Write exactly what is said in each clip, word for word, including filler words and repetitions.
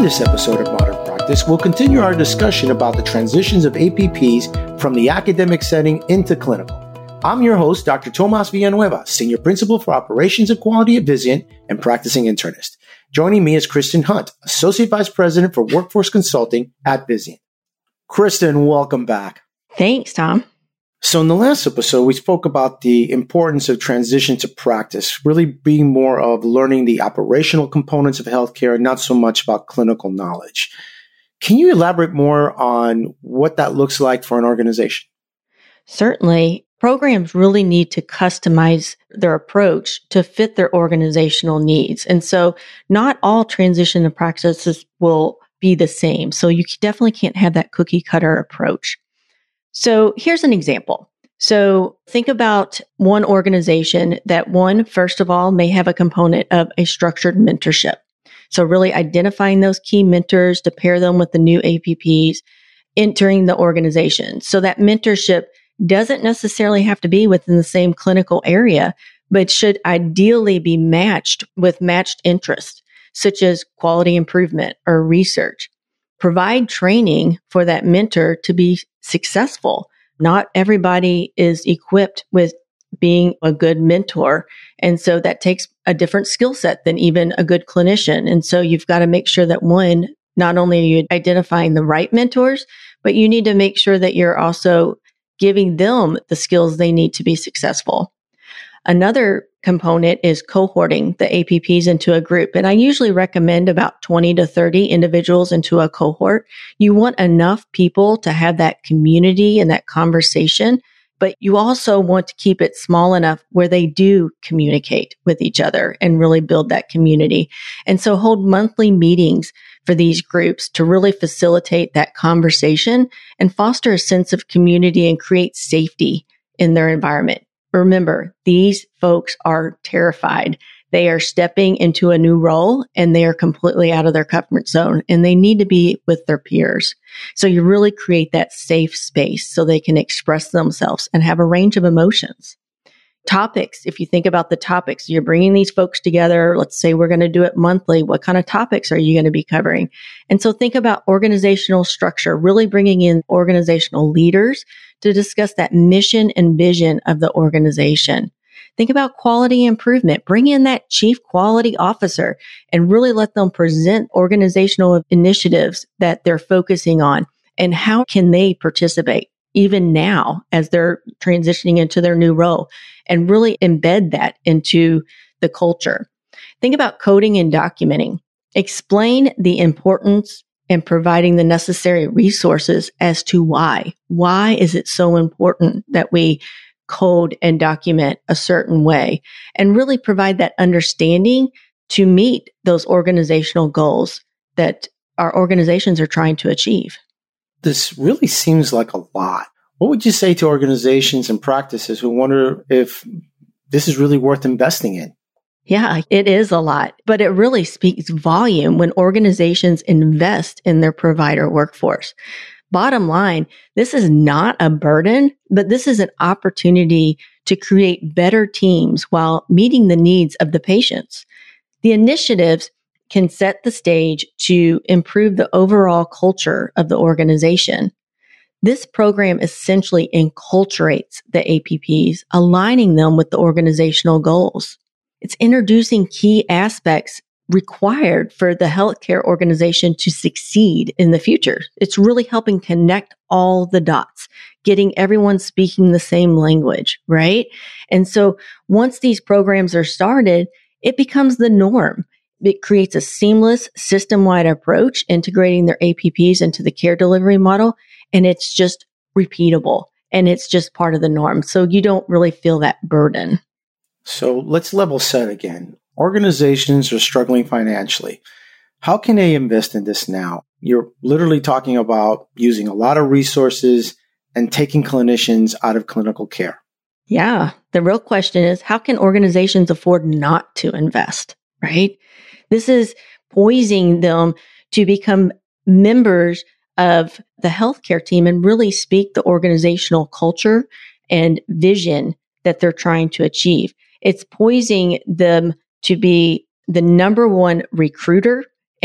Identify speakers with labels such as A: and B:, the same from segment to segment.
A: On this episode of Modern Practice, we'll continue our discussion about the transitions of A P Ps from the academic setting into clinical. I'm your host, Doctor Tomas Villanueva, Senior Principal for Operations and Quality at Vizient and practicing internist. Joining me is Kristen Hunt, Associate Vice President for Workforce Consulting at Vizient. Kristen, welcome back.
B: Thanks, Tom.
A: So in the last episode, we spoke about the importance of transition to practice, really being more of learning the operational components of healthcare, not so much about clinical knowledge. Can you elaborate more on what that looks like for an organization?
B: Certainly. Programs really need to customize their approach to fit their organizational needs. And so not all transition to practices will be the same. So you definitely can't have that cookie cutter approach. So here's an example. So think about one organization that one, first of all, may have a component of a structured mentorship. So really identifying those key mentors to pair them with the new A P Ps entering the organization. So that mentorship doesn't necessarily have to be within the same clinical area, but should ideally be matched with matched interests, such as quality improvement or research. Provide training for that mentor to be successful. Not everybody is equipped with being a good mentor. And so that takes a different skill set than even a good clinician. And so you've got to make sure that one, not only are you identifying the right mentors, but you need to make sure that you're also giving them the skills they need to be successful. Another component is cohorting the A P Ps into a group. And I usually recommend about twenty to thirty individuals into a cohort. You want enough people to have that community and that conversation, but you also want to keep it small enough where they do communicate with each other and really build that community. And so hold monthly meetings for these groups to really facilitate that conversation and foster a sense of community and create safety in their environment. Remember, these folks are terrified. They are stepping into a new role and they are completely out of their comfort zone and they need to be with their peers. So you really create that safe space so they can express themselves and have a range of emotions. Topics, if you think about the topics, you're bringing these folks together. Let's say we're going to do it monthly. What kind of topics are you going to be covering? And so think about organizational structure, really bringing in organizational leaders to discuss that mission and vision of the organization. Think about quality improvement. Bring in that chief quality officer and really let them present organizational initiatives that they're focusing on and how can they participate even now as they're transitioning into their new role and really embed that into the culture. Think about coding and documenting. Explain the importance and providing the necessary resources as to why. Why is it so important that we code and document a certain way and really provide that understanding to meet those organizational goals that our organizations are trying to achieve?
A: This really seems like a lot. What would you say to organizations and practices who wonder if this is really worth investing in?
B: Yeah, it is a lot, but it really speaks volume when organizations invest in their provider workforce. Bottom line, this is not a burden, but this is an opportunity to create better teams while meeting the needs of the patients. The initiatives can set the stage to improve the overall culture of the organization. This program essentially enculturates the A P Ps, aligning them with the organizational goals. It's introducing key aspects required for the healthcare organization to succeed in the future. It's really helping connect all the dots, getting everyone speaking the same language, right? And so once these programs are started, it becomes the norm. It creates a seamless system-wide approach, integrating their A P Ps into the care delivery model, and it's just repeatable and it's just part of the norm. So you don't really feel that burden.
A: So let's level set again. Organizations are struggling financially. How can they invest in this now? You're literally talking about using a lot of resources and taking clinicians out of clinical care.
B: Yeah. The real question is, how can organizations afford not to invest, right? This is poising them to become members of the healthcare team and really speak the organizational culture and vision that they're trying to achieve. It's poising them to be the number one recruiter and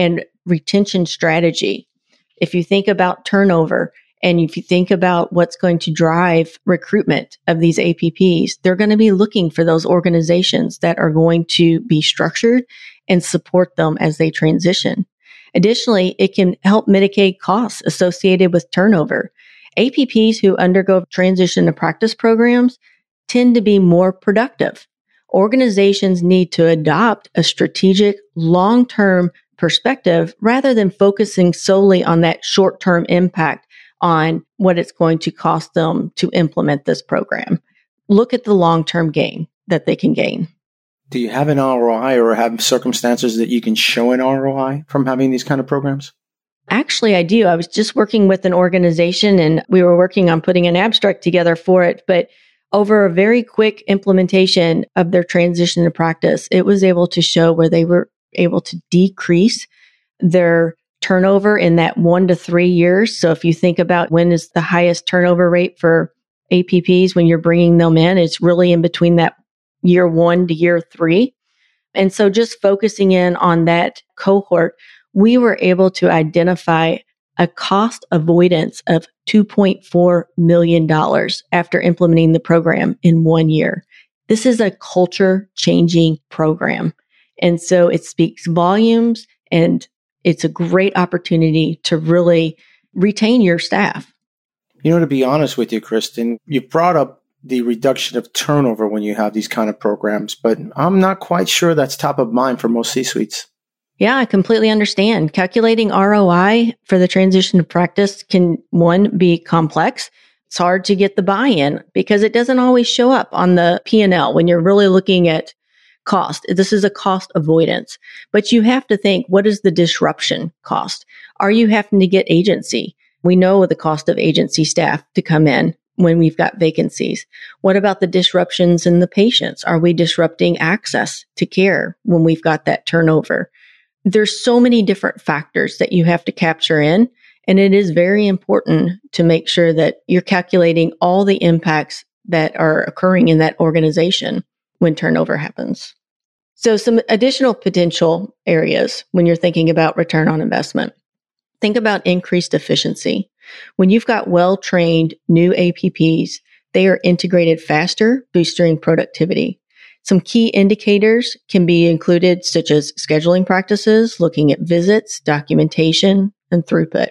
B: retention strategy, if you think about turnover, and if you think about what's going to drive recruitment of these A P Ps, they're going to be looking for those organizations that are going to be structured and support them as they transition. Additionally, it can help mitigate costs associated with turnover. A P Ps who undergo transition to practice programs tend to be more productive. Organizations need to adopt a strategic, long-term perspective rather than focusing solely on that short-term impact on what it's going to cost them to implement this program. Look at the long-term gain that they can gain.
A: Do you have an R O I or have circumstances that you can show an R O I from having these kind of programs?
B: Actually, I do. I was just working with an organization and we were working on putting an abstract together for it, but over a very quick implementation of their transition to practice, it was able to show where they were able to decrease their turnover in that one to three years. So if you think about when is the highest turnover rate for A P Ps when you're bringing them in, it's really in between that year one to year three. And so just focusing in on that cohort, we were able to identify a cost avoidance of two point four million dollars after implementing the program in one year. This is a culture changing program. And so it speaks volumes, and it's a great opportunity to really retain your staff.
A: You know, to be honest with you, Kristen, you brought up the reduction of turnover when you have these kind of programs, but I'm not quite sure that's top of mind for most C-suites.
B: Yeah, I completely understand. Calculating R O I for the transition to practice can, one, be complex. It's hard to get the buy-in because it doesn't always show up on the P and L when you're really looking at cost. This is a cost avoidance, but you have to think, what is the disruption cost? Are you having to get agency? We know the cost of agency staff to come in when we've got vacancies. What about the disruptions in the patients? Are we disrupting access to care when we've got that turnover? There's so many different factors that you have to capture in, and it is very important to make sure that you're calculating all the impacts that are occurring in that organization when turnover happens. So some additional potential areas when you're thinking about return on investment. Think about increased efficiency. When you've got well-trained new A P Ps, they are integrated faster, boosting productivity. Some key indicators can be included, such as scheduling practices, looking at visits, documentation, and throughput.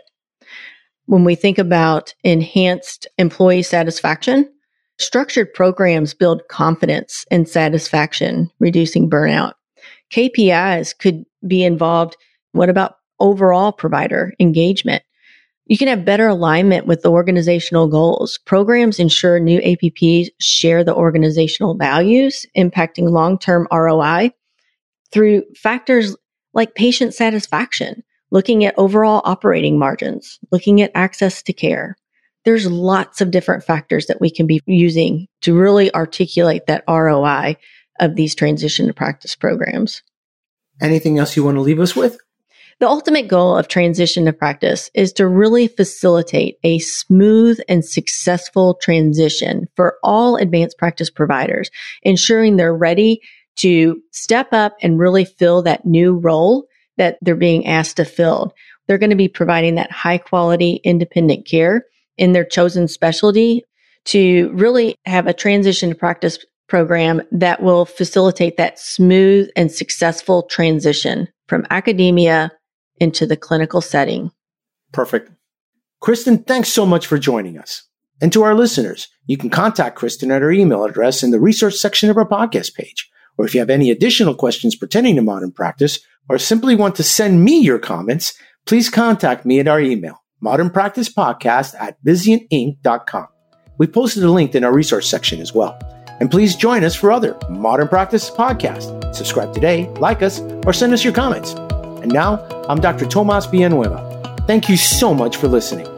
B: When we think about enhanced employee satisfaction, structured programs build confidence and satisfaction, reducing burnout. K P Is could be involved. What about overall provider engagement? You can have better alignment with the organizational goals. Programs ensure new A P Ps share the organizational values, impacting long-term R O I through factors like patient satisfaction, looking at overall operating margins, looking at access to care. There's lots of different factors that we can be using to really articulate that R O I of these transition to practice programs.
A: Anything else you want to leave us with?
B: The ultimate goal of transition to practice is to really facilitate a smooth and successful transition for all advanced practice providers, ensuring they're ready to step up and really fill that new role that they're being asked to fill. They're going to be providing that high quality independent care in their chosen specialty to really have a transition to practice program that will facilitate that smooth and successful transition from academia into the clinical setting.
A: Perfect. Kristen, thanks so much for joining us. And to our listeners, you can contact Kristen at her email address in the research section of our podcast page. Or if you have any additional questions pertaining to modern practice, or simply want to send me your comments, please contact me at our email, modernpracticepodcast at vizient inc dot com. We posted a link in our resource section as well. And please join us for other Modern Practice podcasts. Subscribe today, like us, or send us your comments. And now, I'm Doctor Tomas Villanueva. Thank you so much for listening.